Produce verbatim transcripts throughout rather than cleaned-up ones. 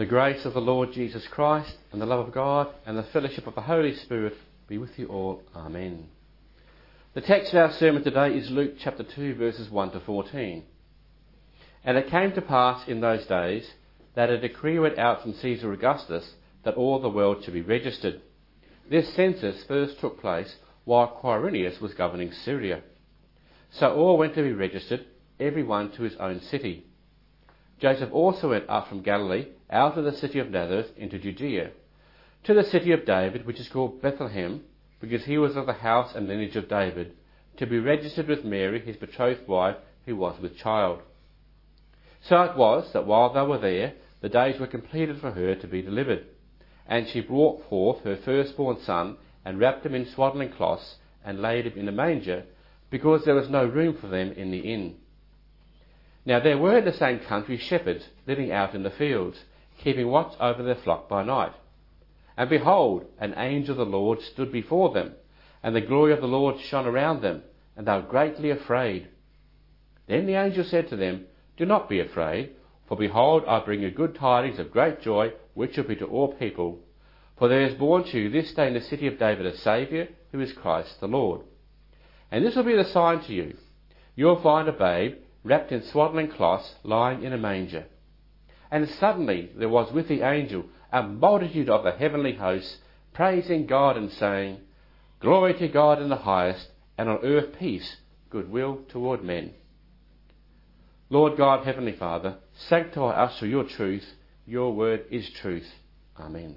The grace of the Lord Jesus Christ and the love of God and the fellowship of the Holy Spirit be with you all. Amen. The text of our sermon today is Luke chapter two, verses one to fourteen. And it came to pass in those days that a decree went out from Caesar Augustus that all the world should be registered. This census first took place while Quirinius was governing Syria. So all went to be registered, every one to his own city. Joseph also went up from Galilee, out of the city of Nazareth, into Judea, to the city of David, which is called Bethlehem, because he was of the house and lineage of David, to be registered with Mary, his betrothed wife, who was with child. So it was that while they were there, the days were completed for her to be delivered. And she brought forth her firstborn son, and wrapped him in swaddling cloths, and laid him in a manger, because there was no room for them in the inn. Now there were in the same country shepherds living out in the fields, keeping watch over their flock by night. And behold, an angel of the Lord stood before them, and the glory of the Lord shone around them, and they were greatly afraid. Then the angel said to them, Do not be afraid, for behold, I bring you good tidings of great joy, which will be to all people. For there is born to you this day in the city of David a Saviour, who is Christ the Lord. And this will be the sign to you. You will find a babe, wrapped in swaddling cloths, lying in a manger. And suddenly there was with the angel a multitude of the heavenly hosts, praising God and saying, Glory to God in the highest, and on earth peace, goodwill toward men. Lord God, Heavenly Father, sanctify us through your truth. Your word is truth. Amen.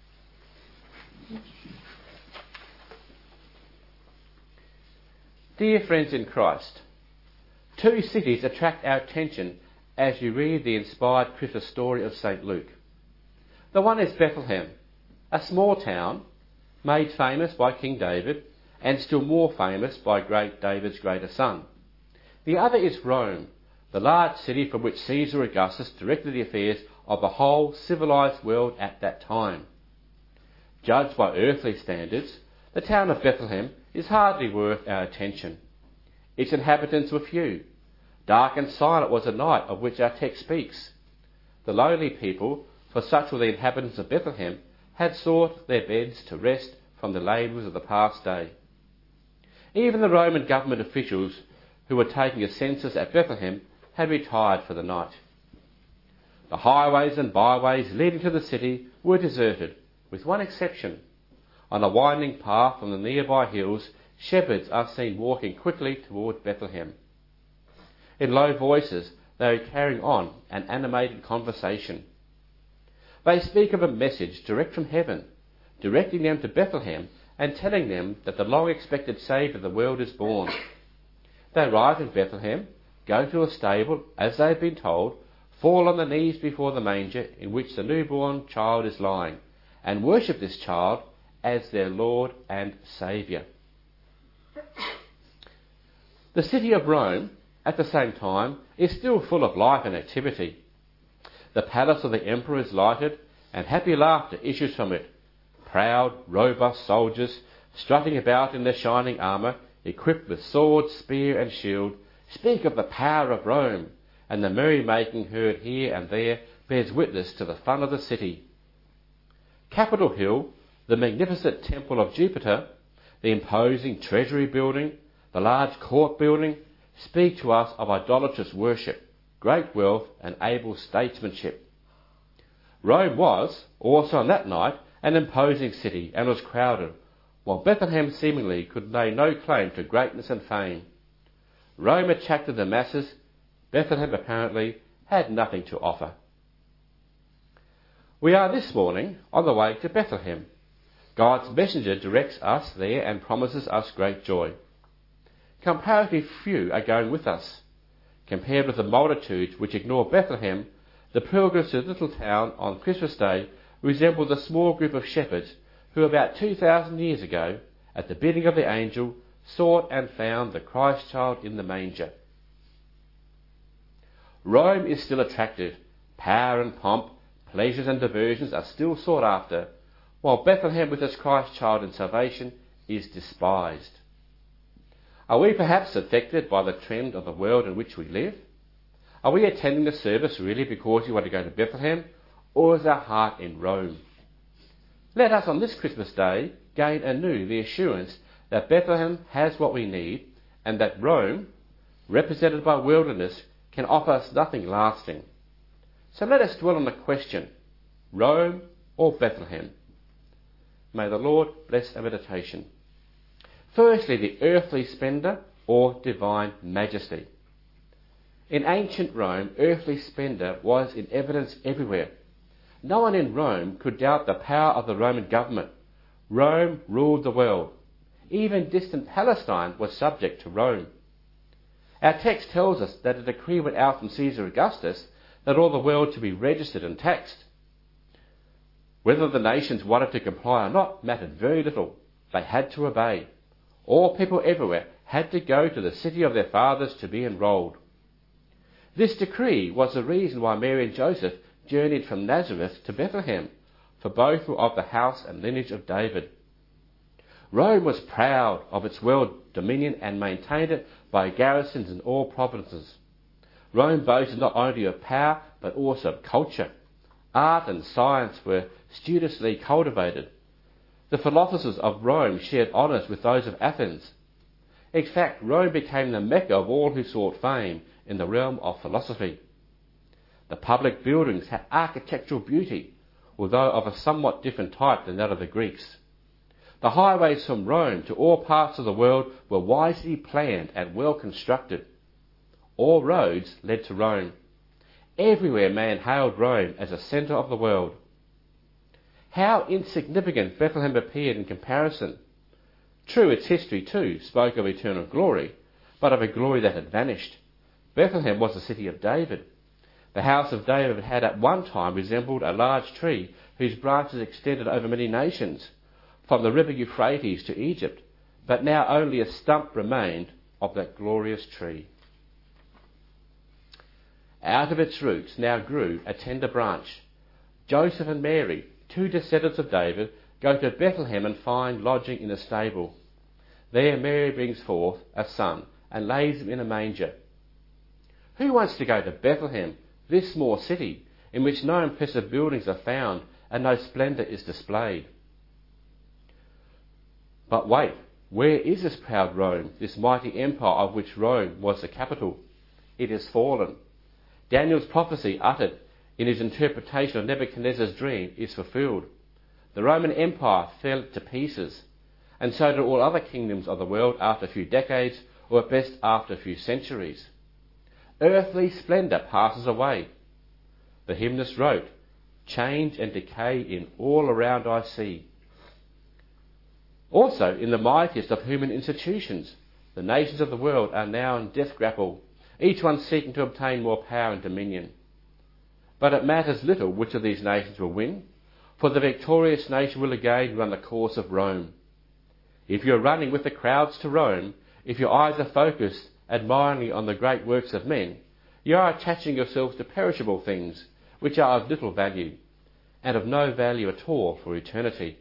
Dear friends in Christ, two cities attract our attention as you read the inspired Christmas story of Saint Luke. The one is Bethlehem, a small town made famous by King David and still more famous by great David's greater son. The other is Rome, the large city from which Caesar Augustus directed the affairs of the whole civilized world at that time. Judged by earthly standards, the town of Bethlehem is hardly worth our attention. Its inhabitants were few. Dark and silent was the night of which our text speaks. The lowly people, for such were the inhabitants of Bethlehem, had sought their beds to rest from the labours of the past day. Even the Roman government officials who were taking a census at Bethlehem had retired for the night. The highways and byways leading to the city were deserted, with one exception. On a winding path from the nearby hills, shepherds are seen walking quickly toward Bethlehem. In low voices, they are carrying on an animated conversation. They speak of a message direct from heaven, directing them to Bethlehem and telling them that the long-expected Saviour of the world is born. They arrive in Bethlehem, go to a stable, as they have been told, fall on their knees before the manger in which the newborn child is lying, and worship this child as their Lord and Saviour. The city of Rome, at the same time, is still full of life and activity. The palace of the emperor is lighted, and happy laughter issues from it. Proud, robust soldiers, strutting about in their shining armour, equipped with sword, spear and shield, speak of the power of Rome, and the merry-making heard here and there bears witness to the fun of the city. Capitol Hill, the magnificent temple of Jupiter, the imposing treasury building, the large court building, speak to us of idolatrous worship, great wealth and able statesmanship. Rome was, also on that night, an imposing city and was crowded, while Bethlehem seemingly could lay no claim to greatness and fame. Rome attracted the masses. Bethlehem apparently had nothing to offer. We are this morning on the way to Bethlehem. God's messenger directs us there and promises us great joy. Comparatively few are going with us. Compared with the multitudes which ignore Bethlehem, the pilgrims to the little town on Christmas Day resemble the small group of shepherds who about two thousand years ago, at the bidding of the angel, sought and found the Christ child in the manger. Rome is still attractive. Power and pomp, pleasures and diversions are still sought after, while Bethlehem with its Christ child and salvation is despised. Are we perhaps affected by the trend of the world in which we live? Are we attending the service really because we want to go to Bethlehem, or is our heart in Rome? Let us on this Christmas Day gain anew the assurance that Bethlehem has what we need, and that Rome, represented by worldliness, can offer us nothing lasting. So let us dwell on the question, Rome or Bethlehem? May the Lord bless our meditation. Firstly, the earthly splendour or divine majesty. In ancient Rome, earthly splendour was in evidence everywhere. No one in Rome could doubt the power of the Roman government. Rome ruled the world. Even distant Palestine was subject to Rome. Our text tells us that a decree went out from Caesar Augustus that all the world should be registered and taxed. Whether the nations wanted to comply or not mattered very little. They had to obey. All people everywhere had to go to the city of their fathers to be enrolled. This decree was the reason why Mary and Joseph journeyed from Nazareth to Bethlehem, for both were of the house and lineage of David. Rome was proud of its world dominion and maintained it by garrisons in all provinces. Rome boasted not only of power but also of culture. Art and science were studiously cultivated. The philosophers of Rome shared honours with those of Athens. In fact, Rome became the Mecca of all who sought fame in the realm of philosophy. The public buildings had architectural beauty, although of a somewhat different type than that of the Greeks. The highways from Rome to all parts of the world were wisely planned and well constructed. All roads led to Rome. Everywhere man hailed Rome as a centre of the world. How insignificant Bethlehem appeared in comparison. True, its history too spoke of eternal glory, but of a glory that had vanished. Bethlehem was the city of David. The house of David had at one time resembled a large tree whose branches extended over many nations, from the river Euphrates to Egypt, but now only a stump remained of that glorious tree. Out of its roots now grew a tender branch. Joseph and Mary, two descendants of David, go to Bethlehem and find lodging in a stable. There Mary brings forth a son and lays him in a manger. Who wants to go to Bethlehem, this small city, in which no impressive buildings are found and no splendour is displayed? But wait, where is this proud Rome, this mighty empire of which Rome was the capital? It is fallen. Daniel's prophecy uttered in his interpretation of Nebuchadnezzar's dream is fulfilled. The Roman Empire fell to pieces, and so did all other kingdoms of the world after a few decades, or at best after a few centuries. Earthly splendour passes away. The hymnist wrote, "Change and decay in all around I see." Also, in the mightiest of human institutions, the nations of the world are now in death grapple, each one seeking to obtain more power and dominion. But it matters little which of these nations will win, for the victorious nation will again run the course of Rome. If you are running with the crowds to Rome, if your eyes are focused admiringly on the great works of men, you are attaching yourselves to perishable things, which are of little value, and of no value at all for eternity.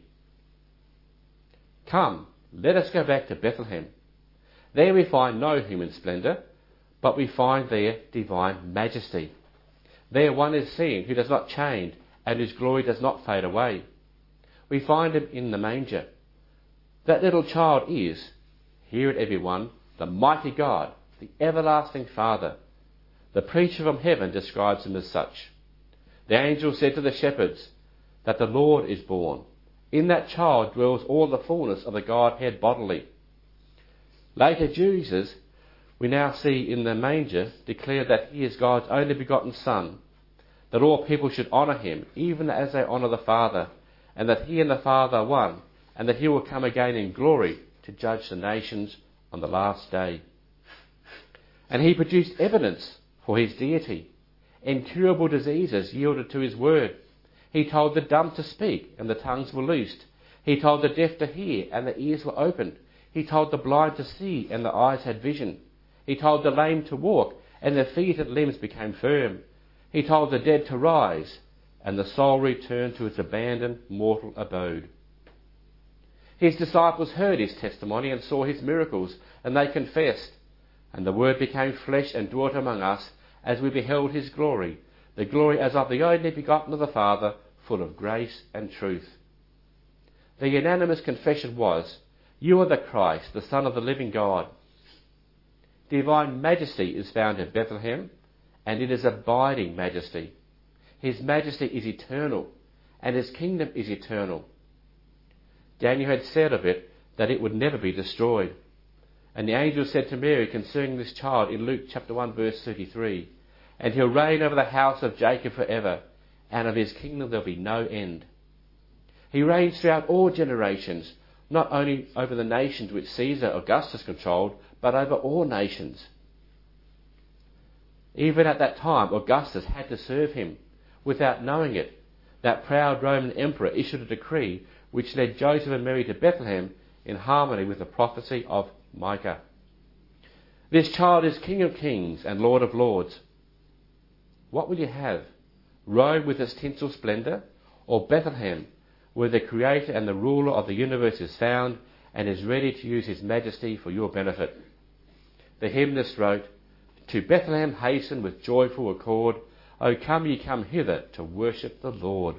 Come, let us go back to Bethlehem. There we find no human splendour, but we find there divine majesty. There one is seen who does not change and whose glory does not fade away. We find him in the manger. That little child is, hear it everyone, the mighty God, the everlasting Father. The preacher from heaven describes him as such. The angel said to the shepherds that the Lord is born. In that child dwells all the fullness of the Godhead bodily. Later Jesus, we now see in the manger, declared that he is God's only begotten Son, that all people should honour him, even as they honour the Father, and that he and the Father are one, and that he will come again in glory to judge the nations on the last day. And he produced evidence for his deity. Incurable diseases yielded to his word. He told the dumb to speak, and the tongues were loosed. He told the deaf to hear, and the ears were opened. He told the blind to see, and the eyes had vision. He told the lame to walk, and their feet and limbs became firm. He told the dead to rise, and the soul returned to its abandoned mortal abode. His disciples heard his testimony and saw his miracles, and they confessed. And the Word became flesh and dwelt among us, as we beheld his glory, the glory as of the only begotten of the Father, full of grace and truth. The unanimous confession was, "You are the Christ, the Son of the living God." Divine majesty is found in Bethlehem, and it is abiding majesty. His majesty is eternal, and his kingdom is eternal. Daniel had said of it that it would never be destroyed. And the angel said to Mary concerning this child in Luke chapter one verse thirty-three, "And he'll reign over the house of Jacob forever, and of his kingdom there'll be no end." He reigns throughout all generations, not only over the nations which Caesar Augustus controlled, but over all nations. Even at that time, Augustus had to serve him. Without knowing it, that proud Roman emperor issued a decree which led Joseph and Mary to Bethlehem in harmony with the prophecy of Micah. This child is King of Kings and Lord of Lords. What will you have? Rome with its tinsel splendour, or Bethlehem, where the Creator and the ruler of the universe is found and is ready to use his majesty for your benefit? The hymnist wrote, "To Bethlehem hasten with joyful accord, O come ye come hither to worship the Lord."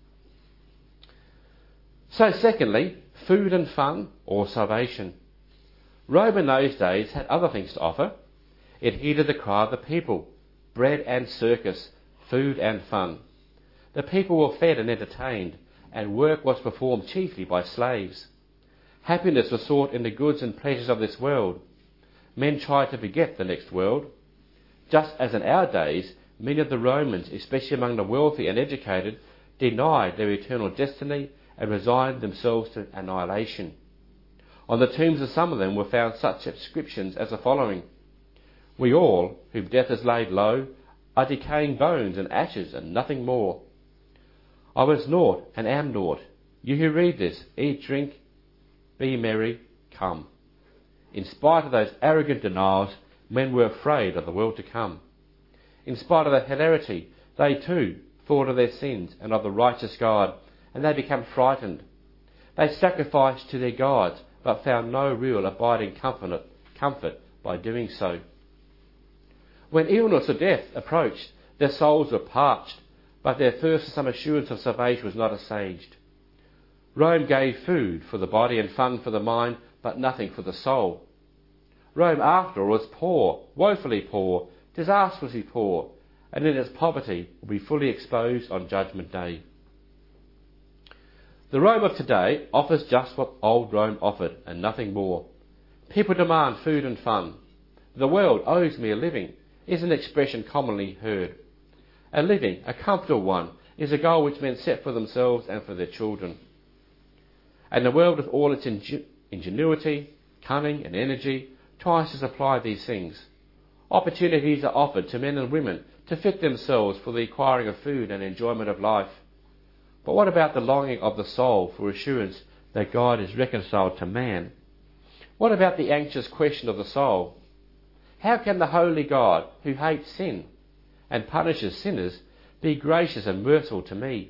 So secondly, food and fun or salvation. Rome in those days had other things to offer. It heeded the cry of the people, bread and circus, food and fun. The people were fed and entertained, and work was performed chiefly by slaves. Happiness was sought in the goods and pleasures of this world. Men tried to forget the next world. Just as in our days, many of the Romans, especially among the wealthy and educated, denied their eternal destiny and resigned themselves to annihilation. On the tombs of some of them were found such inscriptions as the following: "We all, whom death has laid low, are decaying bones and ashes and nothing more. I was naught and am naught. You who read this, eat, drink, be merry, come." In spite of those arrogant denials, men were afraid of the world to come. In spite of their hilarity, they too thought of their sins and of the righteous God, and they became frightened. They sacrificed to their gods, but found no real abiding comfort, comfort by doing so. When illness or death approached, their souls were parched, but their thirst for some assurance of salvation was not assuaged. Rome gave food for the body and fun for the mind, but nothing for the soul. Rome, after all, was poor, woefully poor, disastrously poor, and in its poverty will be fully exposed on Judgment Day. The Rome of today offers just what old Rome offered, and nothing more. People demand food and fun. "The world owes me a living" is an expression commonly heard. A living, a comfortable one, is a goal which men set for themselves and for their children. And the world, with all its ingen- ingenuity, cunning and energy, tries to supply these things. Opportunities are offered to men and women to fit themselves for the acquiring of food and enjoyment of life. But what about the longing of the soul for assurance that God is reconciled to man? What about the anxious question of the soul? How can the holy God, who hates sin and punishes sinners, be gracious and merciful to me?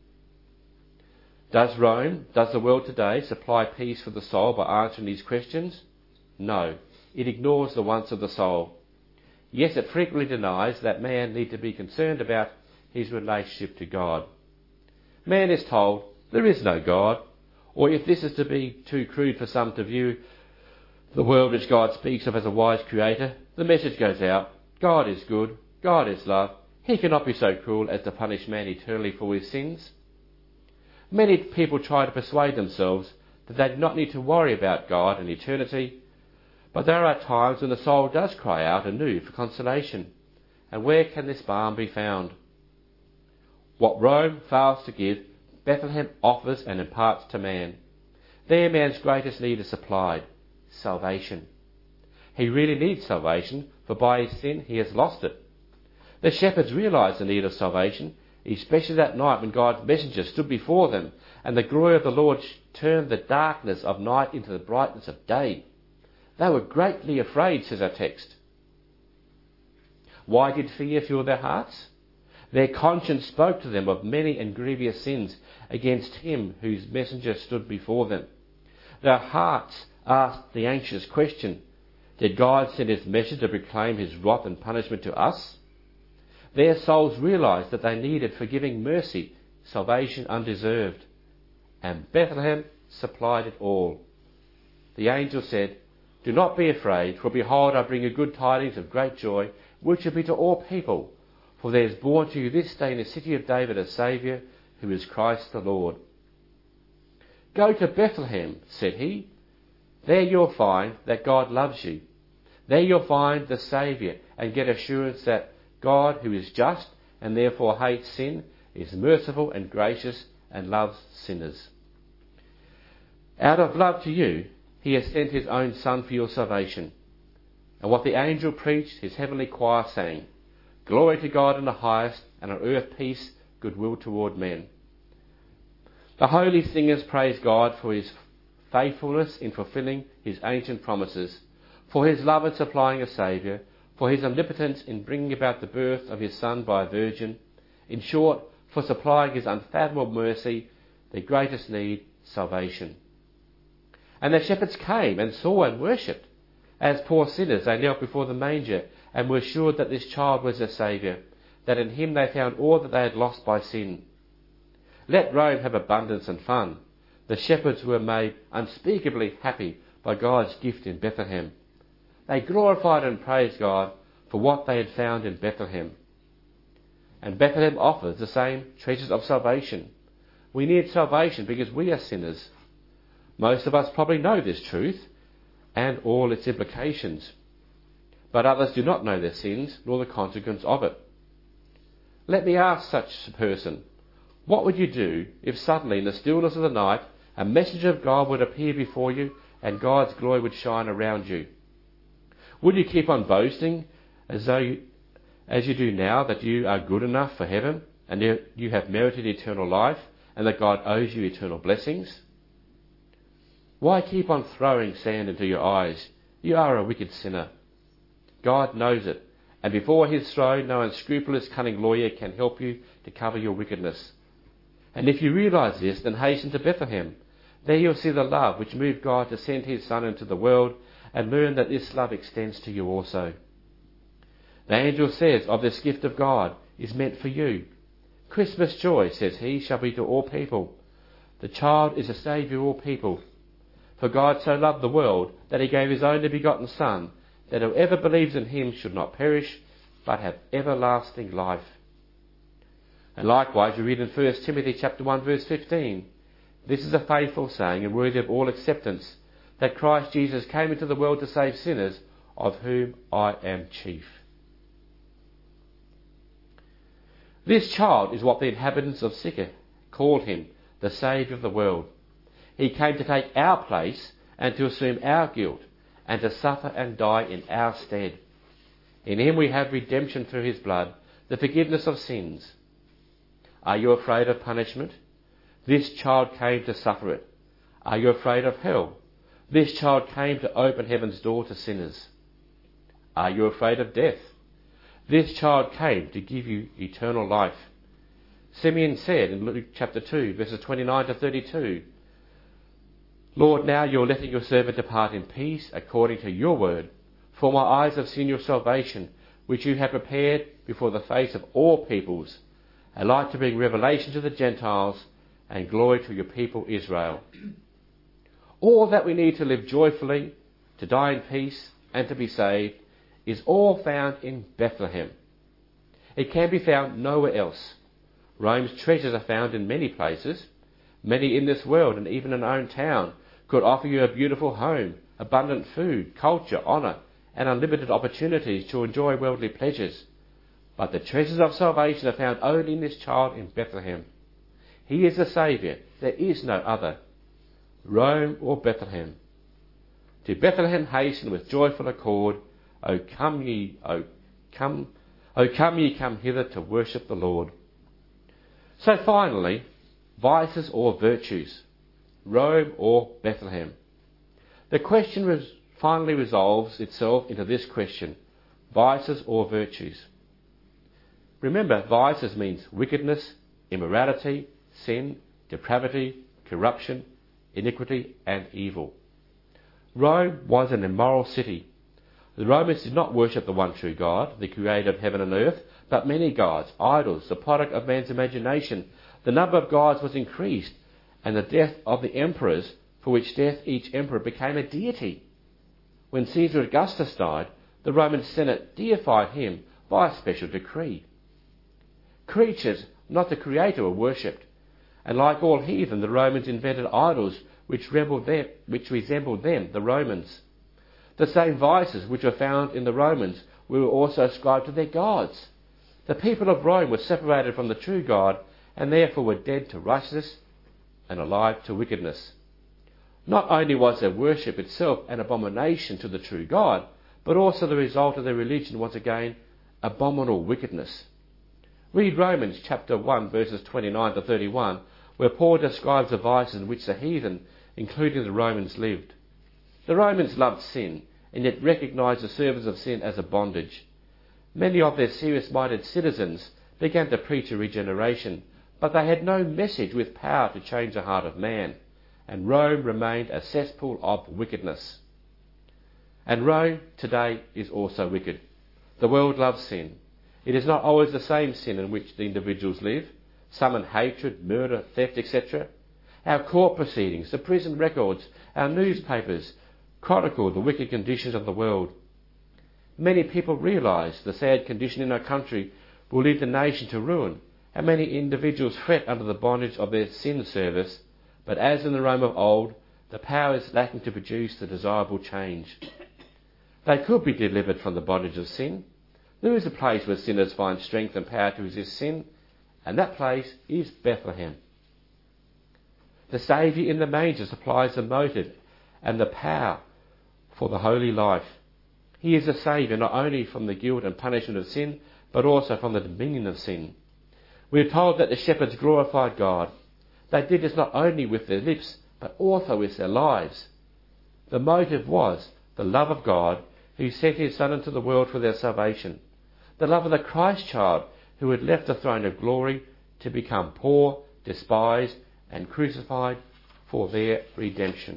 Does Rome, does the world today supply peace for the soul by answering these questions? No, it ignores the wants of the soul. Yes, it frequently denies that man need to be concerned about his relationship to God. Man is told, there is no God, or if this is to be too crude for some to view the world which God speaks of as a wise creator, the message goes out, God is good, God is love, he cannot be so cruel as to punish man eternally for his sins. Many people try to persuade themselves that they do not need to worry about God and eternity, but there are times when the soul does cry out anew for consolation. And where can this balm be found? What Rome fails to give, Bethlehem offers and imparts to man. There man's greatest need is supplied, salvation. He really needs salvation, for by his sin he has lost it. The shepherds realised the need of salvation, especially that night when God's messenger stood before them, and the glory of the Lord turned the darkness of night into the brightness of day. They were greatly afraid, says our text. Why did fear fill their hearts? Their conscience spoke to them of many and grievous sins against him whose messenger stood before them. Their hearts asked the anxious question, did God send his messenger to proclaim his wrath and punishment to us? Their souls realised that they needed forgiving mercy, salvation undeserved. And Bethlehem supplied it all. The angel said, "Do not be afraid, for behold, I bring you good tidings of great joy, which shall be to all people. For there is born to you this day in the city of David a Saviour, who is Christ the Lord. Go to Bethlehem," said he. "There you'll find that God loves you. There you'll find the Saviour and get assurance that God, who is just and therefore hates sin, is merciful and gracious and loves sinners. Out of love to you, he has sent his own Son for your salvation." And what the angel preached, his heavenly choir sang, "Glory to God in the highest, and on earth peace, goodwill toward men." The holy singers praise God for his faithfulness in fulfilling his ancient promises, for his love in supplying a Saviour, for his omnipotence in bringing about the birth of his Son by a virgin, in short, for supplying his unfathomable mercy, their greatest need, salvation. And the shepherds came and saw and worshipped. As poor sinners they knelt before the manger and were assured that this child was their Saviour, that in him they found all that they had lost by sin. Let Rome have abundance and fun. The shepherds were made unspeakably happy by God's gift in Bethlehem. They glorified and praised God for what they had found in Bethlehem. And Bethlehem offers the same treasures of salvation. We need salvation because we are sinners. Most of us probably know this truth and all its implications, but others do not know their sins nor the consequence of it. Let me ask such a person, what would you do if suddenly in the stillness of the night a messenger of God would appear before you and God's glory would shine around you? Would you keep on boasting as though you, as you do now, that you are good enough for heaven and you have merited eternal life and that God owes you eternal blessings? Why keep on throwing sand into your eyes? You are a wicked sinner. God knows it, and before his throne no unscrupulous cunning lawyer can help you to cover your wickedness. And if you realise this, then hasten to Bethlehem. There you'll see the love which moved God to send his Son into the world, and learn that this love extends to you also. The angel says of this gift of God is meant for you. Christmas joy, says he, shall be to all people. The child is a Saviour of all people. For God so loved the world that he gave his only begotten Son, that whoever believes in him should not perish, but have everlasting life. And likewise we read in First Timothy chapter one verse fifteen, "This is a faithful saying and worthy of all acceptance, that Christ Jesus came into the world to save sinners, of whom I am chief." This child is what the inhabitants of Sychar called him, the Saviour of the world. He came to take our place and to assume our guilt and to suffer and die in our stead. In him we have redemption through his blood, the forgiveness of sins. Are you afraid of punishment? This child came to suffer it. Are you afraid of hell? This child came to open heaven's door to sinners. Are you afraid of death? This child came to give you eternal life. Simeon said in Luke chapter two, verses twenty-nine to thirty-two, "Lord, now you're letting your servant depart in peace according to your word. For my eyes have seen your salvation, which you have prepared before the face of all peoples, a light to bring revelation to the Gentiles and glory to your people Israel." All that we need to live joyfully, to die in peace and to be saved is all found in Bethlehem. It can be found nowhere else. Rome's treasures are found in many places. Many in this world and even in our own town could offer you a beautiful home, abundant food, culture, honour, and unlimited opportunities to enjoy worldly pleasures. But the treasures of salvation are found only in this child in Bethlehem. He is the Saviour. There is no other. Rome or Bethlehem. To Bethlehem hasten with joyful accord. O come ye, O come, O come ye, come hither to worship the Lord. So finally, vices or virtues. Rome or Bethlehem. The question res- finally resolves itself into this question: vices or virtues? Remember, vices means wickedness, immorality, sin, depravity, corruption, iniquity and evil. Rome was an immoral city. The Romans did not worship the one true God, the creator of heaven and earth, but many gods, idols, the product of man's imagination. The number of gods was increased, and the death of the emperors, for which death each emperor became a deity. When Caesar Augustus died, the Roman Senate deified him by a special decree. Creatures, not the Creator, were worshipped, and like all heathen, the Romans invented idols which resembled them, which resembled them, the Romans. The same vices which were found in the Romans were also ascribed to their gods. The people of Rome were separated from the true God, and therefore were dead to righteousness and alive to wickedness. Not only was their worship itself an abomination to the true God, but also the result of their religion was again abominable wickedness. Read Romans chapter one verses twenty-nine to thirty-one, where Paul describes the vices in which the heathen, including the Romans, lived. The Romans loved sin, and yet recognised the service of sin as a bondage. Many of their serious-minded citizens began to preach a regeneration, but they had no message with power to change the heart of man, and Rome remained a cesspool of wickedness. And Rome today is also wicked. The world loves sin. It is not always the same sin in which the individuals live. Some in hatred, murder, theft, et cetera. Our court proceedings, the prison records, our newspapers chronicle the wicked conditions of the world. Many people realise the sad condition in our country will lead the nation to ruin, and many individuals fret under the bondage of their sin service, but as in the Rome of old, the power is lacking to produce the desirable change. They could be delivered from the bondage of sin. There is a place where sinners find strength and power to resist sin, and that place is Bethlehem. The Saviour in the manger supplies the motive and the power for the holy life. He is a Saviour not only from the guilt and punishment of sin, but also from the dominion of sin. We are told that the shepherds glorified God. They did this not only with their lips, but also with their lives. The motive was the love of God, who sent his Son into the world for their salvation. The love of the Christ child, who had left the throne of glory to become poor, despised, and crucified for their redemption.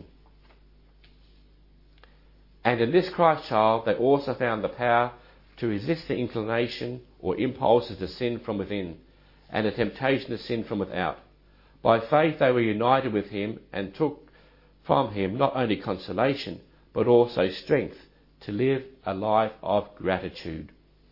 And in this Christ child they also found the power to resist the inclination or impulses to sin from within, and the temptation to sin from without. By faith they were united with him and took from him not only consolation, but also strength to live a life of gratitude.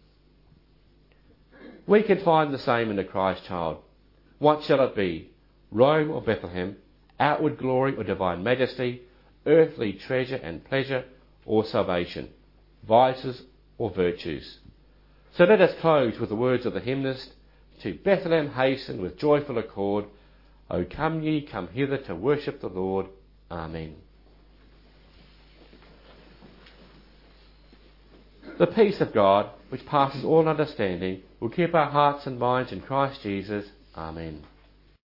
We can find the same in the Christ child. What shall it be? Rome or Bethlehem? Outward glory or divine majesty? Earthly treasure and pleasure or salvation? Vices or virtues? So let us close with the words of the hymnist. To Bethlehem hasten with joyful accord. O come ye, come hither to worship the Lord. Amen. The peace of God, which passes all understanding, will keep our hearts and minds in Christ Jesus. Amen.